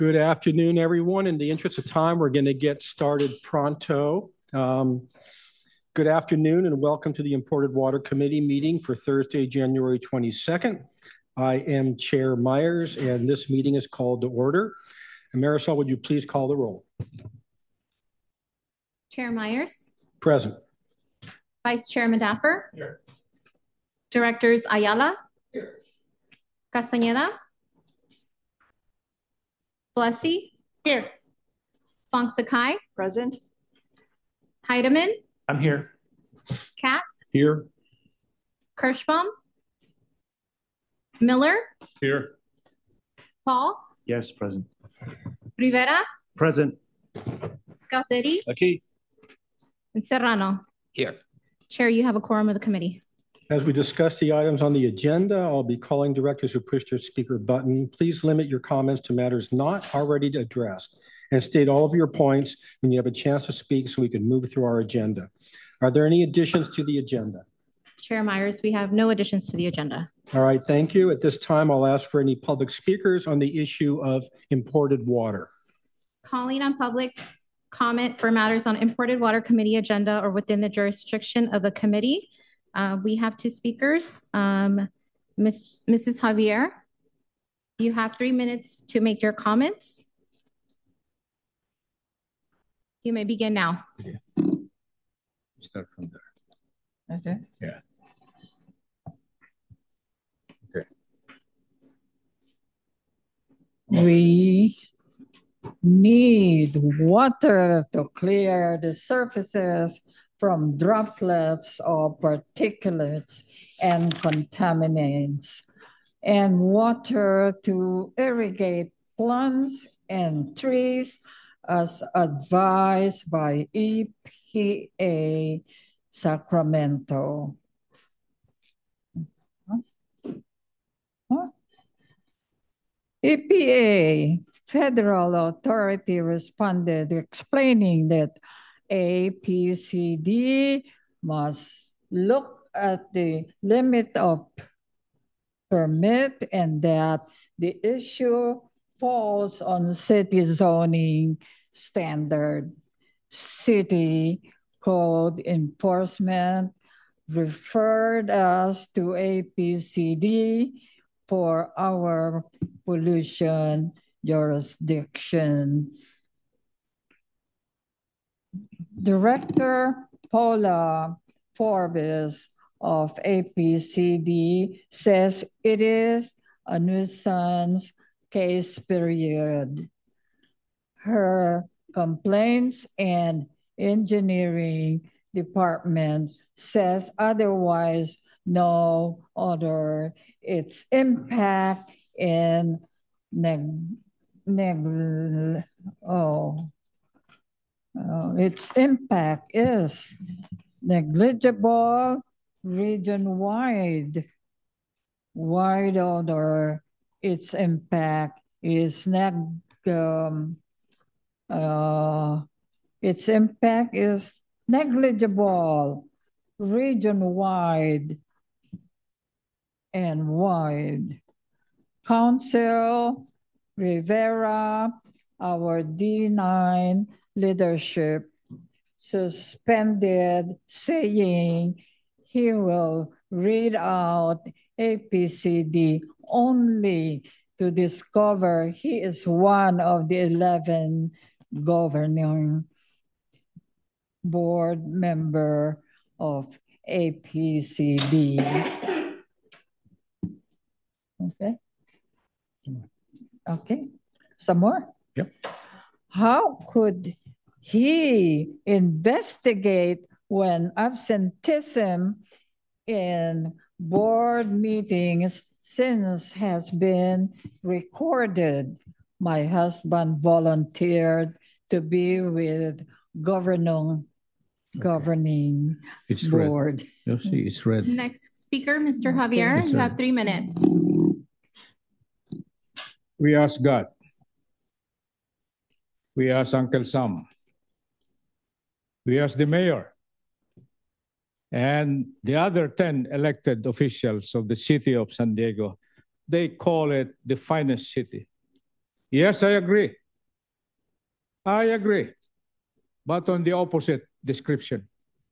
Good afternoon, everyone. In the interest of time, we're going to get started pronto. Good afternoon and welcome to the Imported Water Committee meeting for Thursday, January 22nd. I am Chair Myers and this meeting is called to order. And Marisol, would you please call the roll? Chair Myers. Present. Vice Chair Madaffer. Here. Directors Ayala. Here. Castañeda. Blessy. Here. Fong Sakai. Present. Heidemann. I'm here. Katz. Here. Kirschbaum. Miller. Here. Paul. Yes, present. Rivera. Present. Scalzetti. Aquí. And Serrano. Here. Chair, you have a quorum of the committee. As we discuss the items on the agenda, I'll be calling directors who push their speaker button. Please limit your comments to matters not already addressed and state all of your points when you have a chance to speak so we can move through our agenda. Are there any additions to the agenda? Chair Myers, we have no additions to the agenda. All right, thank you. At this time, I'll ask for any public speakers on the issue of imported water. Calling on public comment for matters on imported water committee agenda or within the jurisdiction of the committee. We have two speakers. Mrs. Javier, you have 3 minutes to make your comments. You may begin now. Start from there. Okay. Yeah. Okay. We need water to clear the surfaces from droplets of particulates and contaminants, and water to irrigate plants and trees as advised by EPA Sacramento. EPA federal authority responded explaining that APCD must look at the limit of permit and that the issue falls on city zoning standard. City code enforcement referred us to APCD for our pollution jurisdiction. Director Paula Forbes of APCD says it is a nuisance case period. Her complaints and engineering department says otherwise, no other. Its impact in its impact is negligible region-wide. Wide order, its impact is negligible region-wide and wide. Council Rivera, our D9 leadership, suspended, saying he will read out APCD only to discover he is one of the 11 governing board member of APCD. Okay. Okay. Some more? Yep. How could he investigate when absenteeism in board meetings since has been recorded? My husband volunteered to be with governing It's board. Red. You'll see, it's red. Next speaker, Mr. Javier, Yes, you have 3 minutes. We ask God. We ask Uncle Sam. We ask the mayor. And the other 10 elected officials of the city of San Diego, they call it the finest city. Yes, I agree. I agree. But on the opposite description.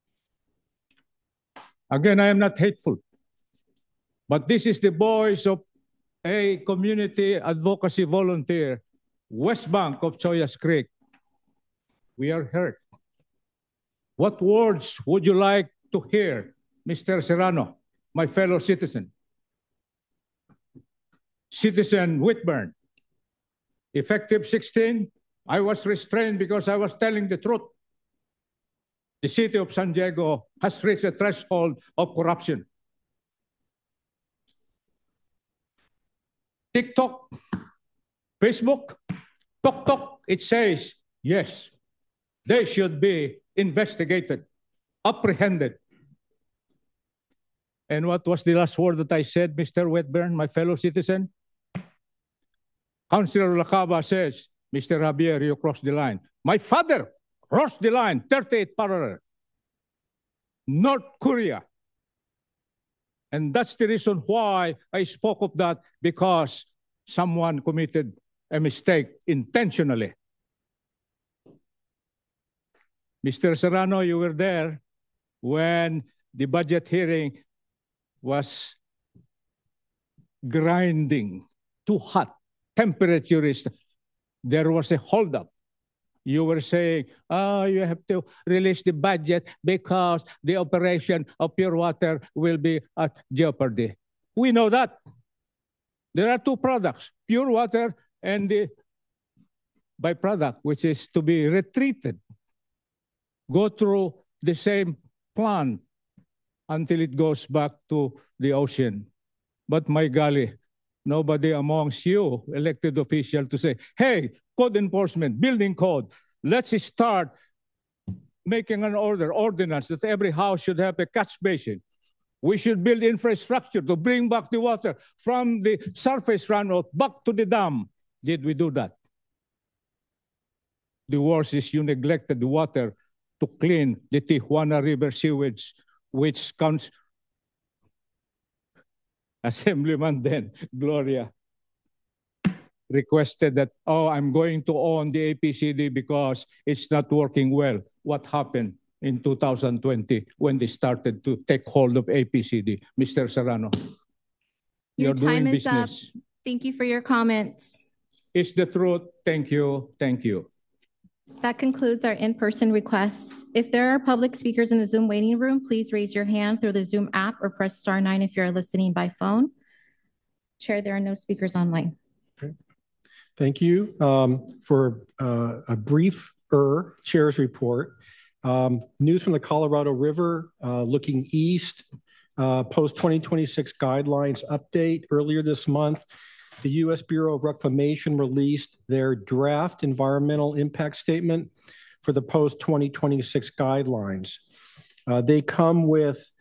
Again, I am not hateful. But this is the voice of a community advocacy volunteer, West Bank of Choyas Creek. We are hurt. What words would you like to hear, Mr. Serrano, my fellow citizen? Citizen Whitburn, effective 16, I was restrained because I was telling the truth. The city of San Diego has reached a threshold of corruption. TikTok, Facebook, TokTok, it says, yes, they should be investigated, apprehended. And what was the last word that I said, Mr. Whitburn, my fellow citizen? Councilor Lacaba says, Mr. Javier, you crossed the line. My father crossed the line, 38 parallel. North Korea. And that's the reason why I spoke of that, because someone committed a mistake intentionally. Mr. Serrano, you were there when the budget hearing was grinding, too hot. Temperature is, there was a holdup. You were saying, oh, you have to release the budget because the operation of pure water will be at jeopardy. We know that. There are two products, pure water and the byproduct, which is to be retreated. Go through the same plan until it goes back to the ocean. But my golly, nobody amongst you, elected official, to say, hey, code enforcement, building code, let's start making an ordinance that every house should have a catch basin. We should build infrastructure to bring back the water from the surface runoff back to the dam. Did we do that? The worst is you neglected the water to clean the Tijuana River sewage, which counts. Assemblyman then, Gloria, requested that, oh, I'm going to own the APCD because it's not working well. What happened in 2020 when they started to take hold of APCD? Mr. Serrano, Your you're time doing is up. business. Thank you for your comments. It's the truth. Thank you. Thank you. That concludes our in-person requests. If there are public speakers in the Zoom waiting room, please raise your hand through the Zoom app or press star 9 if you're listening by phone. Chair, there are no speakers online. Okay. Thank you for a briefer chair's report. News from the Colorado River, looking east, post-2026 guidelines update earlier this month. The U.S. Bureau of Reclamation released their draft environmental impact statement for the post-2026 guidelines. They come with,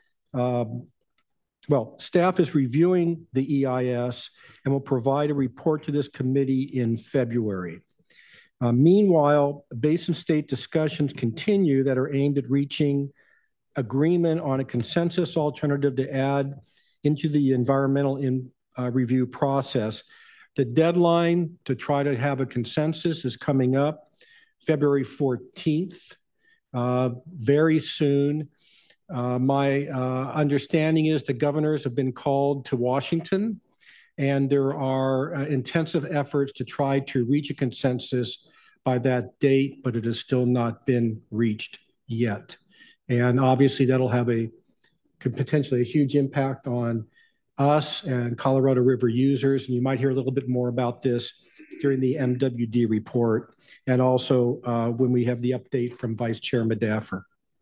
staff is reviewing the EIS and will provide a report to this committee in February. Meanwhile, basin state discussions continue that are aimed at reaching agreement on a consensus alternative to add into the environmental review process. The deadline to try to have a consensus is coming up February 14th, very soon. My understanding is the governors have been called to Washington, and there are intensive efforts to try to reach a consensus by that date, but it has still not been reached yet. And obviously that'll have could potentially a huge impact on us and Colorado River users. And you might hear a little bit more about this during the MWD report, and also when we have the update from Vice Chair Medaffer.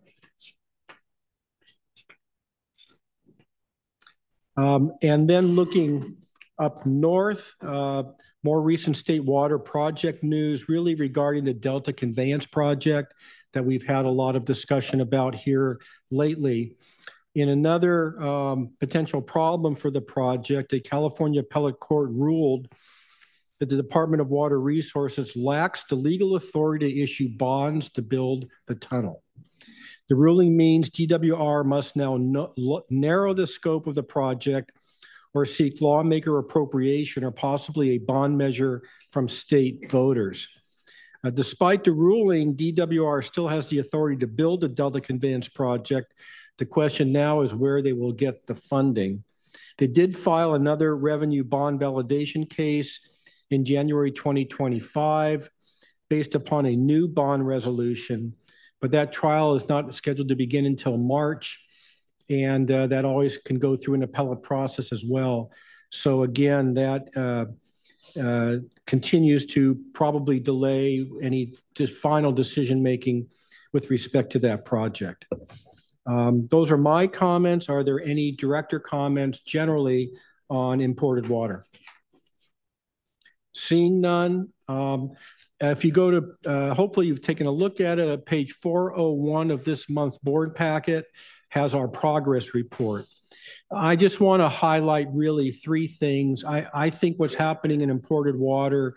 And then looking up north, more recent state water project news really regarding the Delta Conveyance Project that we've had a lot of discussion about here lately. In another potential problem for the project, a California appellate court ruled that the Department of Water Resources lacks the legal authority to issue bonds to build the tunnel. The ruling means DWR must now narrow the scope of the project or seek lawmaker appropriation or possibly a bond measure from state voters. Despite the ruling, DWR still has the authority to build the Delta Conveyance Project. The question now is where they will get the funding. They did file another revenue bond validation case in January 2025 based upon a new bond resolution, but that trial is not scheduled to begin until March, and that always can go through an appellate process as well. So again, that continues to probably delay any final decision-making with respect to that project. Those are my comments. Are there any director comments generally on imported water? Seeing none, if you go to, hopefully you've taken a look at it, page 401 of this month's board packet has our progress report. I just want to highlight really three things. I think what's happening in imported water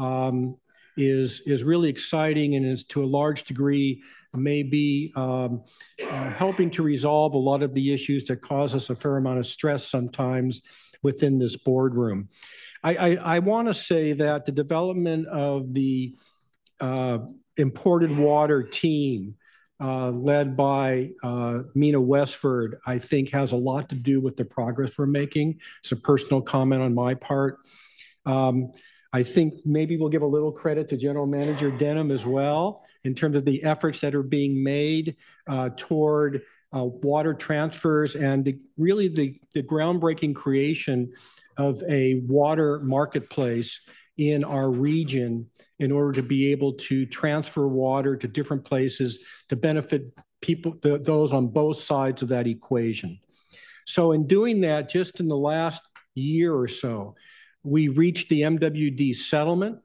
is really exciting and is to a large degree may be helping to resolve a lot of the issues that cause us a fair amount of stress sometimes within this boardroom. I want to say that the development of the imported water team led by Mina Westford, I think has a lot to do with the progress we're making. It's a personal comment on my part. I think maybe we'll give a little credit to General Manager Denham as well in terms of the efforts that are being made toward water transfers and really the groundbreaking creation of a water marketplace in our region in order to be able to transfer water to different places to benefit people, those on both sides of that equation. So in doing that, just in the last year or so, we reached the MWD settlement,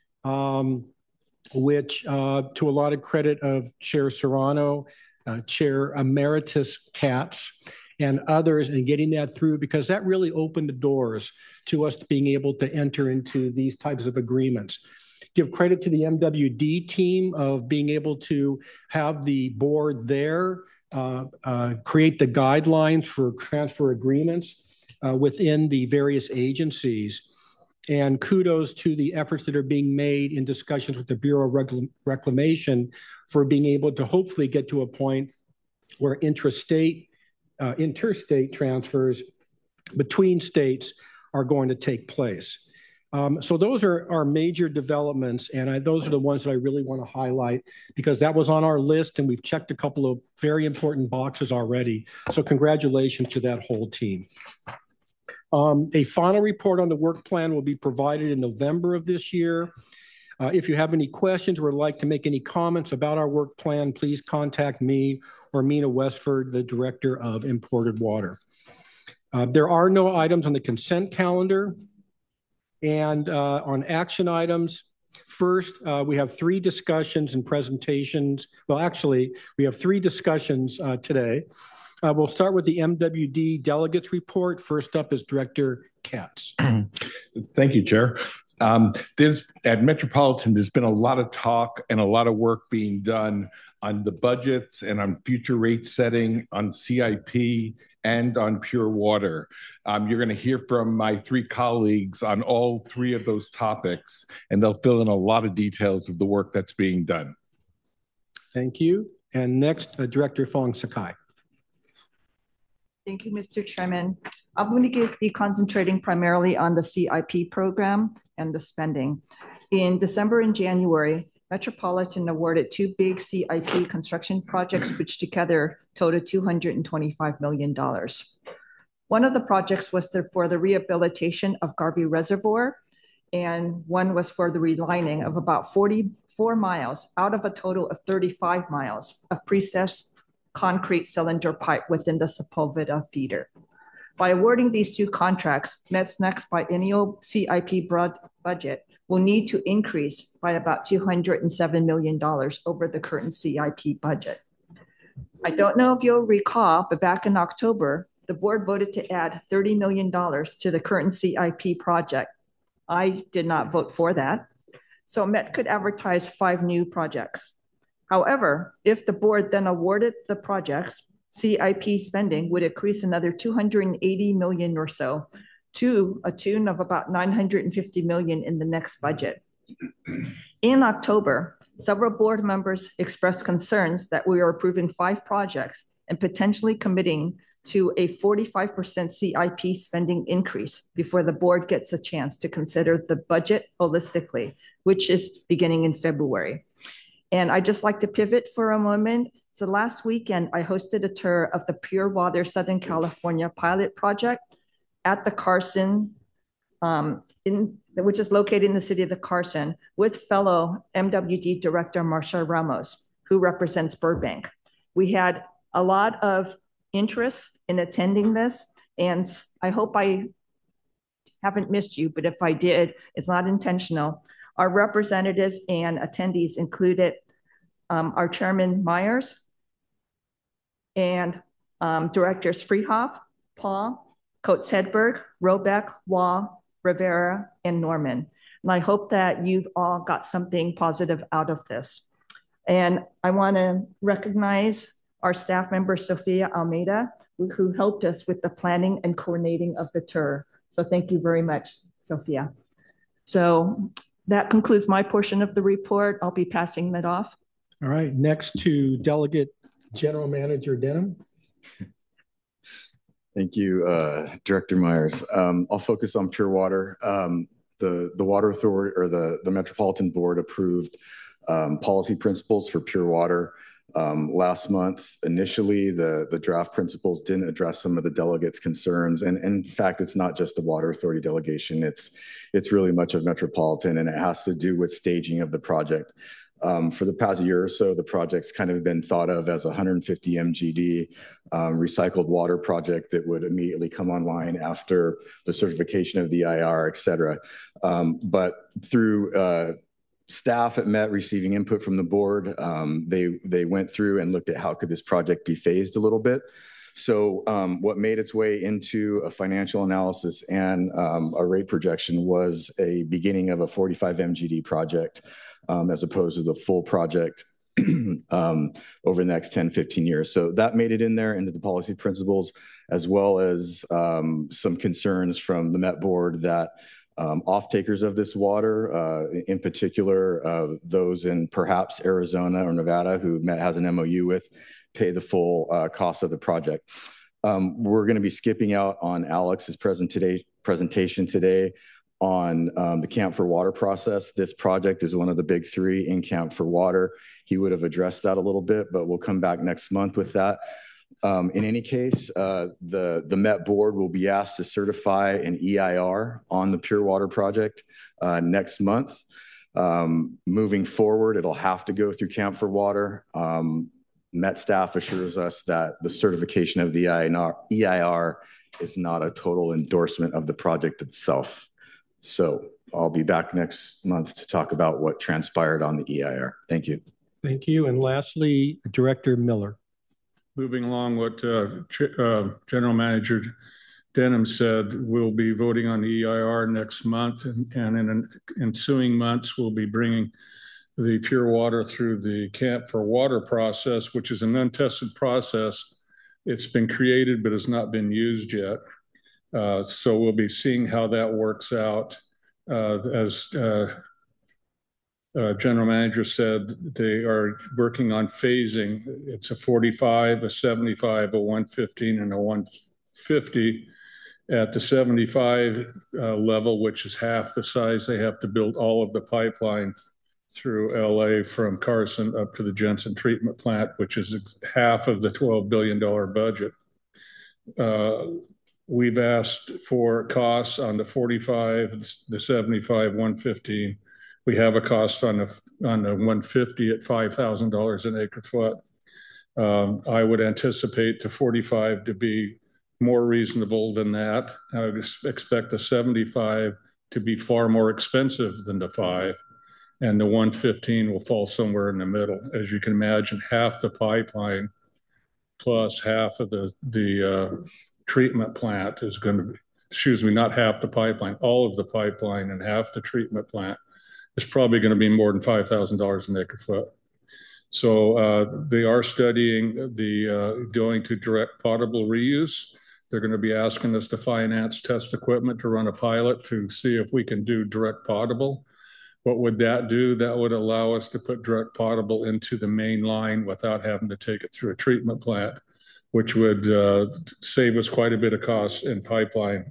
which to a lot of credit of Chair Serrano, Chair Emeritus Katz, and others in getting that through, because that really opened the doors to us being able to enter into these types of agreements. Give credit to the MWD team of being able to have the board there, create the guidelines for transfer agreements within the various agencies. And kudos to the efforts that are being made in discussions with the Bureau of Reclamation for being able to hopefully get to a point where interstate transfers between states are going to take place. So those are our major developments, and those are the ones that I really want to highlight because that was on our list and we've checked a couple of very important boxes already. So congratulations to that whole team. A final report on the work plan will be provided in November of this year. If you have any questions or would like to make any comments about our work plan, please contact me or Mina Westford, the Director of Imported Water. There are no items on the consent calendar. And on action items, first, we have 3 discussions and presentations. Well, actually, we have 3 discussions today. We'll start with the MWD delegates report. First up is Director Katz. Thank you, Chair. At Metropolitan, there's been a lot of talk and a lot of work being done on the budgets and on future rate setting, on CIP, and on pure water. You're going to hear from my 3 colleagues on all 3 of those topics, and they'll fill in a lot of details of the work that's being done. Thank you. And next, Director Fong Sakai. Thank you, Mr. Chairman. I'm going to be concentrating primarily on the CIP program and the spending. In December and January, Metropolitan awarded 2 big CIP construction projects, which together totaled $225 million. One of the projects was for the rehabilitation of Garvey Reservoir, and one was for the relining of about 44 miles out of a total of 35 miles of precessed concrete cylinder pipe within the Sepulveda feeder. By awarding these 2 contracts, Met's next biennial CIP budget will need to increase by about $207 million over the current CIP budget. I don't know if you'll recall, but back in October, the board voted to add $30 million to the current CIP project. I did not vote for that. So Met could advertise 5 new projects. However, if the board then awarded the projects, CIP spending would increase another $280 million or so to a tune of about $950 million in the next budget. In October, several board members expressed concerns that we are approving 5 projects and potentially committing to a 45% CIP spending increase before the board gets a chance to consider the budget holistically, which is beginning in February. And I'd just like to pivot for a moment. So last weekend, I hosted a tour of the Pure Water Southern California pilot project at the Carson, which is located in the city of the Carson, with fellow MWD Director Marsha Ramos, who represents Burbank. We had a lot of interest in attending this, and I hope I haven't missed you, but if I did, it's not intentional. Our representatives and attendees included our Chairman Myers and Directors Freehoff, Paul, Coates Hedberg, Robeck, Waugh, Rivera, and Norman. And I hope that you've all got something positive out of this. And I want to recognize our staff member, Sophia Almeida, who helped us with the planning and coordinating of the tour. So thank you very much, Sophia. So that concludes my portion of the report. I'll be passing that off. All right, next to Delegate General Manager Denham. Thank you, Director Myers. I'll focus on Pure Water. The Water Authority, or the Metropolitan Board, approved policy principles for Pure Water last month. Initially, the draft principles didn't address some of the delegates' concerns. And in fact, it's not just the Water Authority delegation. It's really much of Metropolitan, and it has to do with staging of the project. For the past year or so, the project's kind of been thought of as a 150 MGD recycled water project that would immediately come online after the certification of the EIR, et cetera. But through staff at Met receiving input from the board, they went through and looked at how could this project be phased a little bit. So what made its way into a financial analysis and a rate projection was a beginning of a 45 MGD project, as opposed to the full project over the next 10, 15 years. So that made it in there into the policy principles, as well as some concerns from the Met board that off-takers of this water, in particular those in perhaps Arizona or Nevada who Met has an MOU with, pay the full cost of the project. We're going to be skipping out on Alex's presentation today on the Camp for Water process. This project is one of the big 3 in Camp for Water. He would have addressed that a little bit, but we'll come back next month with that. In any case, the Met board will be asked to certify an EIR on the Pure Water project next month. Moving forward, it'll have to go through Camp for Water. Met staff assures us that the certification of the EIR is not a total endorsement of the project itself. So I'll be back next month to talk about what transpired on the EIR. Thank you. Thank you. And lastly, Director Miller. Moving along what General Manager Denham said, we'll be voting on the EIR next month, and in ensuing months, we'll be bringing the Pure Water through the Camp for Water process, which is an untested process. It's been created, but has not been used yet. So we'll be seeing how that works out. As General Manager said, they are working on phasing. It's a 45, a 75, a 115, and a 150. At the 75 level, which is half the size, they have to build all of the pipeline through LA from Carson up to the Jensen treatment plant, which is half of the $12 billion budget. We've asked for costs on the 45, the 75, 115. We have a cost on the 150 at $5,000 an acre foot. I would anticipate the 45 to be more reasonable than that. I would expect the 75 to be far more expensive than the 5. And the 115 will fall somewhere in the middle. As you can imagine, half the pipeline plus half of the treatment plant is going to be, excuse me, not half the pipeline, all of the pipeline and half the treatment plant is probably going to be more than $5,000 an acre foot. So they are studying the going to direct potable reuse. They're going to be asking us to finance test equipment to run a pilot to see if we can do direct potable. What would that do? That would allow us to put direct potable into the main line without having to take it through a treatment plant, which would save us quite a bit of costs in pipeline,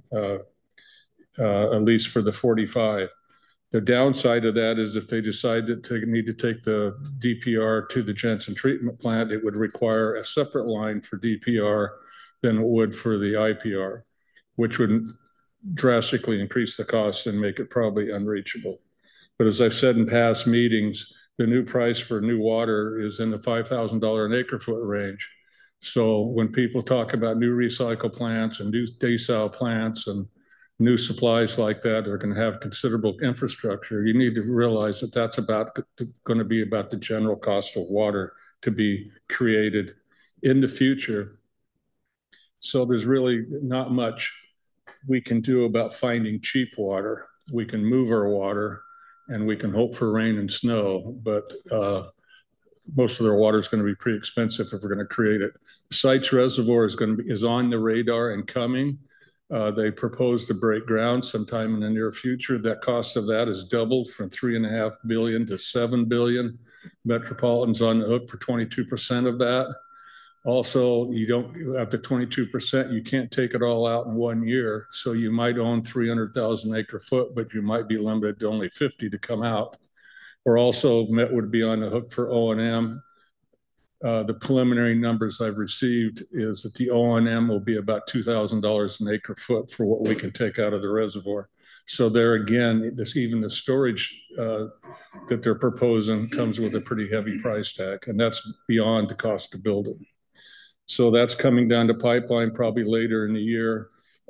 at least for the 45. The downside of that is if they decide to need to take the DPR to the Jensen treatment plant, it would require a separate line for DPR than it would for the IPR, which would drastically increase the cost and make it probably unreachable. But as I've said in past meetings, the new price for new water is in the $5,000 an acre foot range. So when people talk about new recycle plants and new desal plants and new supplies like that are going to have considerable infrastructure, you need to realize that that's going to be about the general cost of water to be created in the future. So there's really not much we can do about finding cheap water. We can move our water and we can hope for rain and snow, but most of their water is going to be pretty expensive if we're going to create it. Sites Reservoir is on the radar and coming. They propose to break ground sometime in the near future. That cost of that is doubled from $3.5 billion to $7 billion. Metropolitan's on the hook for 22% of that. Also, you don't at the 22%, you can't take it all out in 1 year. So you might own 300,000 acre foot, but you might be limited to only 50 to come out. Or also, Met would be on the hook for O&M. The preliminary numbers I've received is that the O&M will be about $2,000 an acre foot for what we can take out of the reservoir. So there again, even the storage that they're proposing comes with a pretty heavy price tag, and that's beyond the cost of building. So that's coming down to pipeline probably later in the year.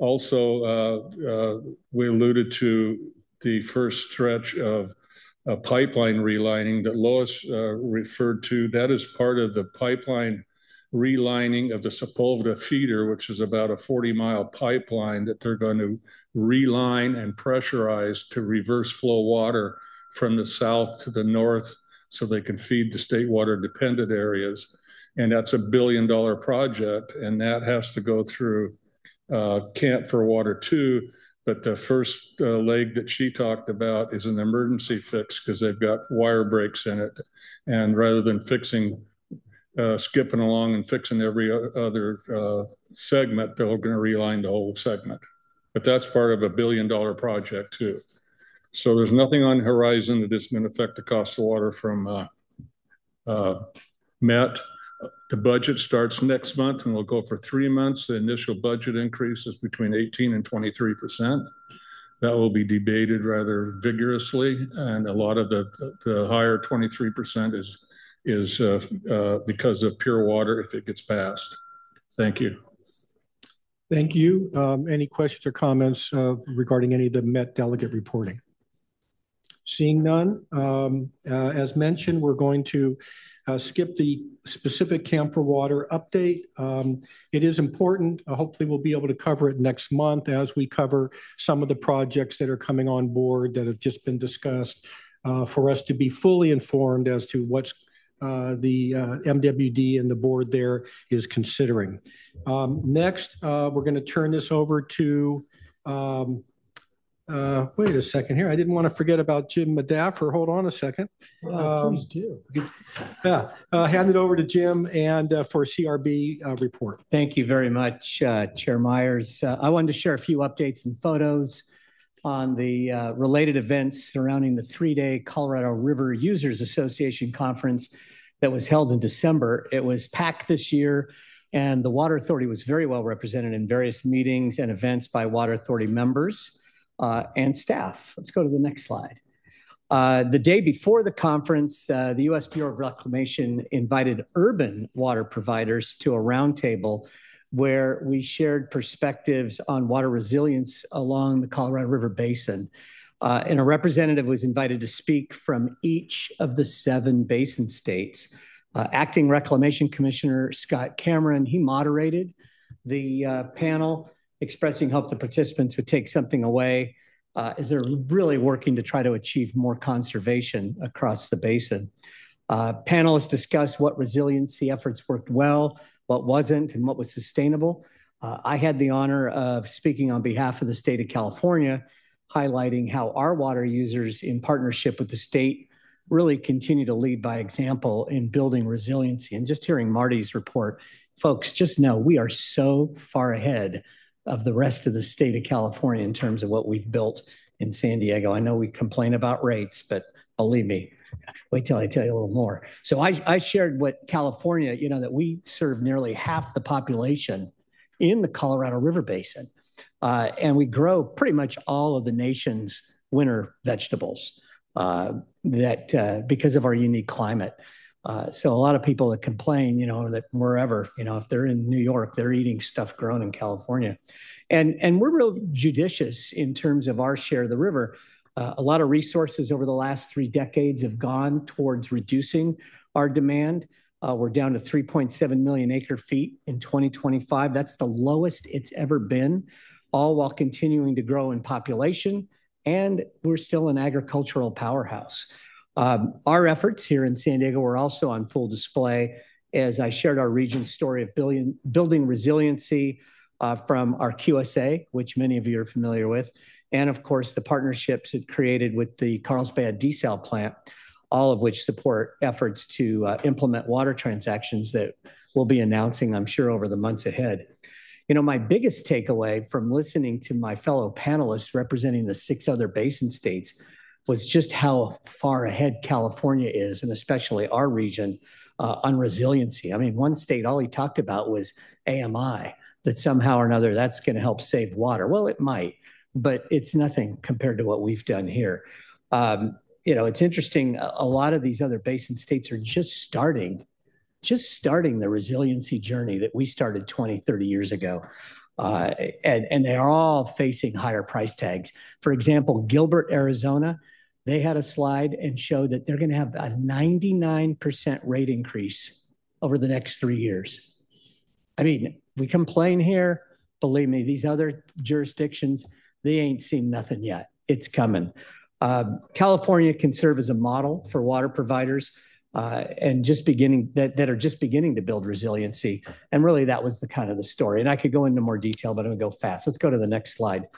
Also, we alluded to the first stretch of pipeline relining that Lois referred to. That is part of the pipeline relining of the Sepulveda feeder, which is about a 40-mile pipeline that they're going to reline and pressurize to reverse flow water from the south to the north so they can feed the state water dependent areas. And that's $1 billion project, and that has to go through Camp for Water 2. But the first leg that she talked about is an emergency fix because they've got wire breaks in it. And rather than skipping along and fixing every other segment, they're going to reline the whole segment. But that's part of $1 billion project too. So there's nothing on the horizon that is going to affect the cost of water from Met. The budget starts next month and will go for 3 months. The initial budget increase is between 18 and 23%. That will be debated rather vigorously, and a lot of the higher 23% is because of pure water if it gets passed. Thank you. Thank you. Any questions or comments regarding any of the Met delegate reporting? Seeing none, as mentioned, we're going to skip the specific Camp for Water update. It is important. Hopefully we'll be able to cover it next month as we cover some of the projects that are coming on board that have just been discussed for us to be fully informed as to what's the MWD and the board there is considering. Next, we're going to turn this over to wait a second here. I didn't want to forget about Jim Madaffer. Hold on a second. Please do. Yeah, hand it over to Jim and for CRB report. Thank you very much, Chair Myers. I wanted to share a few updates and photos on the related events surrounding the 3-day Colorado River Users Association conference that was held in December. It was packed this year, and the Water Authority was very well represented in various meetings and events by Water Authority members and staff. Let's go to the next slide. The day before the conference, the U.S. Bureau of Reclamation invited urban water providers to a roundtable where we shared perspectives on water resilience along the Colorado River Basin. And a representative was invited to speak from each of the 7 basin states. Acting Reclamation Commissioner Scott Cameron, he moderated the panel, expressing hope the participants would take something away as they're really working to try to achieve more conservation across the basin. Panelists discussed what resiliency efforts worked well, what wasn't, and what was sustainable. I had the honor of speaking on behalf of the state of California, highlighting how our water users, in partnership with the state, really continue to lead by example in building resiliency. And just hearing Marty's report, folks, just know we are so far ahead of the rest of the state of California in terms of what we've built in San Diego. I know we complain about rates, but believe me, wait till I tell you a little more. So I shared what California, that we serve nearly half the population in the Colorado River Basin. And we grow pretty much all of the nation's winter vegetables because of our unique climate. So a lot of people that complain, that wherever, if they're in New York, they're eating stuff grown in California. And we're real judicious in terms of our share of the river. A lot of resources over the last 3 decades have gone towards reducing our demand. We're down to 3.7 million acre feet in 2025. That's the lowest it's ever been, all while continuing to grow in population. And we're still an agricultural powerhouse. Our efforts here in San Diego were also on full display as I shared our region's story of building resiliency from our QSA, which many of you are familiar with, and of course the partnerships it created with the Carlsbad desal plant, all of which support efforts to implement water transactions that we'll be announcing, I'm sure, over the months ahead. My biggest takeaway from listening to my fellow panelists representing the 6 other basin states was just how far ahead California is, and especially our region, on resiliency. I mean, one state, all he talked about was AMI, that somehow or another that's going to help save water. Well, it might, but it's nothing compared to what we've done here. It's interesting. A lot of these other basin states are just starting the resiliency journey that we started 20, 30 years ago. And they are all facing higher price tags. For example, Gilbert, Arizona, they had a slide and showed that they're going to have a 99% rate increase over the next 3 years. I mean, we complain here. Believe me, these other jurisdictions, they ain't seen nothing yet. It's coming. California can serve as a model for water providers and that are just beginning to build resiliency. And really, that was the kind of the story. And I could go into more detail, but I'm going to go fast. Let's go to the next slide.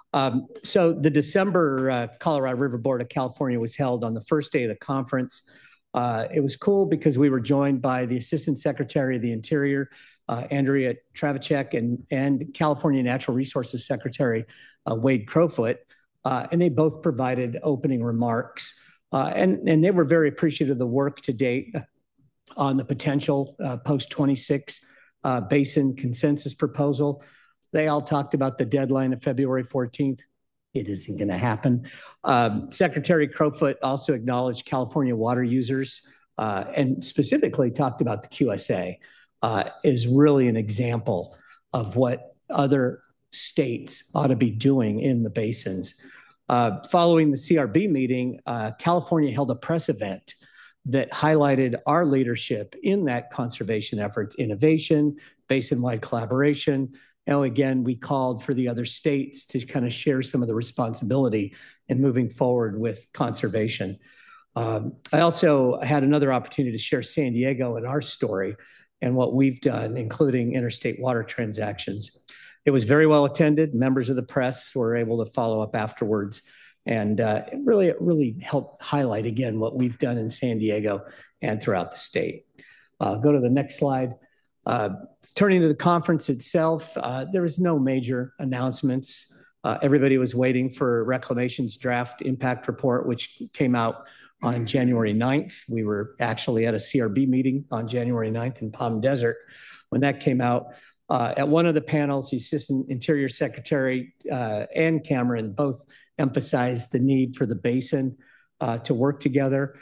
So the December Colorado River Board of California was held on the first day of the conference. It was cool because we were joined by the Assistant Secretary of the Interior, Andrea Travachek, and California Natural Resources Secretary, Wade Crowfoot. And they both provided opening remarks. And they were very appreciative of the work to date on the potential post-26 basin consensus proposal. They all talked about the deadline of February 14th. It isn't going to happen. Secretary Crowfoot also acknowledged California water users and specifically talked about the QSA is really an example of what other states ought to be doing in the basins. Following the CRB meeting, California held a press event that highlighted our leadership in that conservation efforts, innovation, basin-wide collaboration. And again, we called for the other states to kind of share some of the responsibility in moving forward with conservation. I also had another opportunity to share San Diego and our story and what we've done, including interstate water transactions. It was very well attended. Members of the press were able to follow up afterwards. And it really helped highlight, again, what we've done in San Diego and throughout the state. Go to the next slide. Turning to the conference itself, there was no major announcements. Everybody was waiting for Reclamation's draft impact report, which came out on January 9th. We were actually at a CRB meeting on January 9th in Palm Desert when that came out. At one of the panels, the Assistant Interior Secretary and Cameron both emphasized the need for the basin to work together.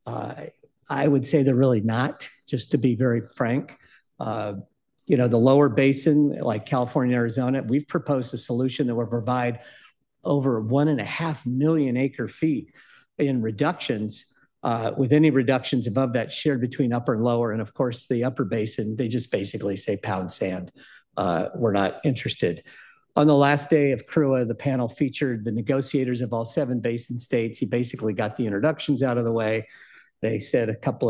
I would say they're really not, just to be very frank. The lower basin, like California, Arizona, we've proposed a solution that will provide over 1.5 million acre feet in reductions, with any reductions above that shared between upper and lower. And of course, the upper basin, they just basically say pound sand. We're not interested. On the last day of CRUA, the panel featured the negotiators of all 7 basin states. He basically got the introductions out of the way. They said a couple of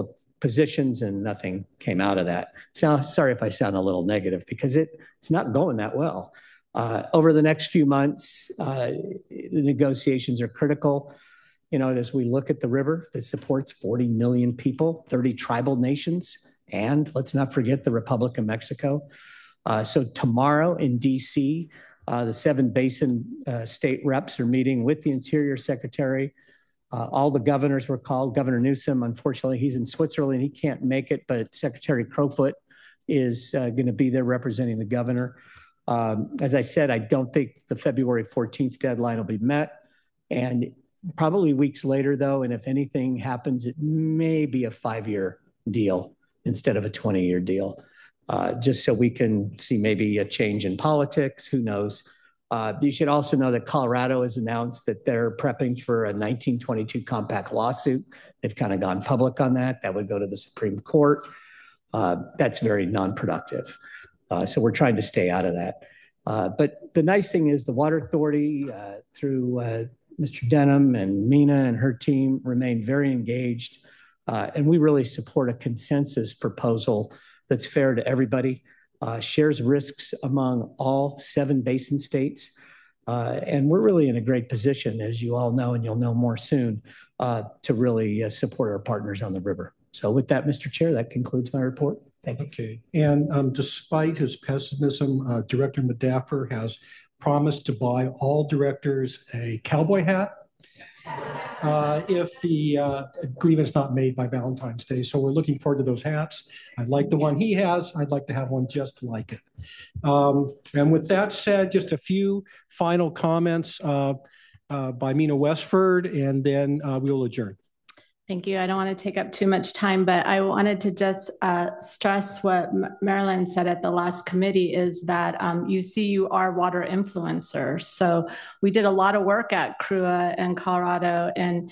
positions and nothing came out of that. So sorry if I sound a little negative because it's not going that well. Over the next few months, the negotiations are critical. You know, as we look at the river that supports 40 million people, 30 tribal nations, and let's not forget the Republic of Mexico. So tomorrow in DC, the 7 basin state reps are meeting with the Interior Secretary. All the governors were called. Governor Newsom, unfortunately, he's in Switzerland. He can't make it, but Secretary Crowfoot is going to be there representing the governor. As I said, I don't think the February 14th deadline will be met. And probably weeks later, though, and if anything happens, it may be a 5-year deal instead of a 20-year deal, just so we can see maybe a change in politics. Who knows? You should also know that Colorado has announced that they're prepping for a 1922 compact lawsuit. They've kind of gone public on that. That would go to the Supreme Court. That's very non-productive. So we're trying to stay out of that. But the nice thing is the Water Authority, through Mr. Denham and Mina and her team, remain very engaged. And we really support a consensus proposal that's fair to everybody. Shares risks among all 7 basin states. And we're really in a great position, as you all know, and you'll know more soon, to really support our partners on the river. So with that, Mr. Chair, that concludes my report. Thank you. Okay. And despite his pessimism, Director Medaffer has promised to buy all directors a cowboy hat if the agreement's not made by Valentine's Day. So we're looking forward to those hats. I like the one he has. I'd like to have one just like it. And with that said, just a few final comments by Mina Westford, and then we will adjourn. Thank you. I don't want to take up too much time, but I wanted to just stress what Marilyn said at the last committee is that you are water influencers. So we did a lot of work at CRUA in Colorado. And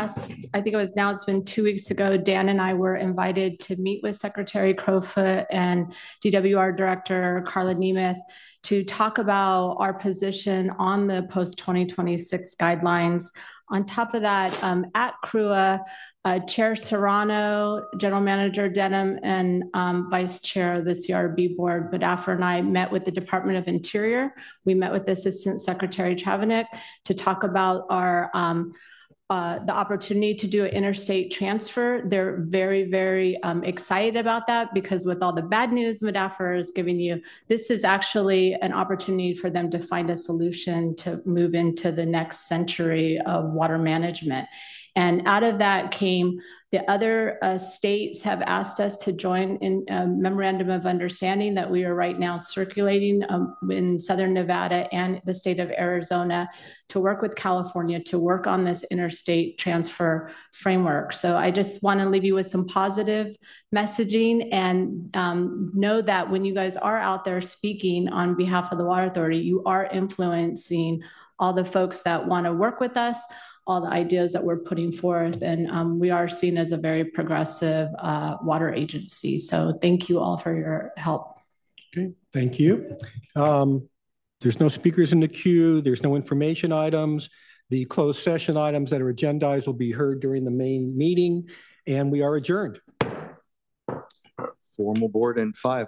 it's been 2 weeks ago, Dan and I were invited to meet with Secretary Crowfoot and DWR Director Carla Nemeth to talk about our position on the post-2026 guidelines. On top of that, at CRUA, Chair Serrano, General Manager Denham, and Vice Chair of the CRB Board, Medaffer, and I met with the Department of Interior. We met with Assistant Secretary Chavanik to talk about our the opportunity to do an interstate transfer. They're very, very excited about that because with all the bad news Medaffer is giving you, this is actually an opportunity for them to find a solution to move into the next century of water management. And out of that came the other states have asked us to join in a memorandum of understanding that we are right now circulating in Southern Nevada and the state of Arizona to work with California to work on this interstate transfer framework. So I just want to leave you with some positive messaging and know that when you guys are out there speaking on behalf of the Water Authority, you are influencing all the folks that want to work with us, all the ideas that we're putting forth. And we are seen as a very progressive water agency. So thank you all for your help. Okay, thank you. There's no speakers in the queue. There's no information items. The closed session items that are agendized will be heard during the main meeting, and we are adjourned. Formal board in 5.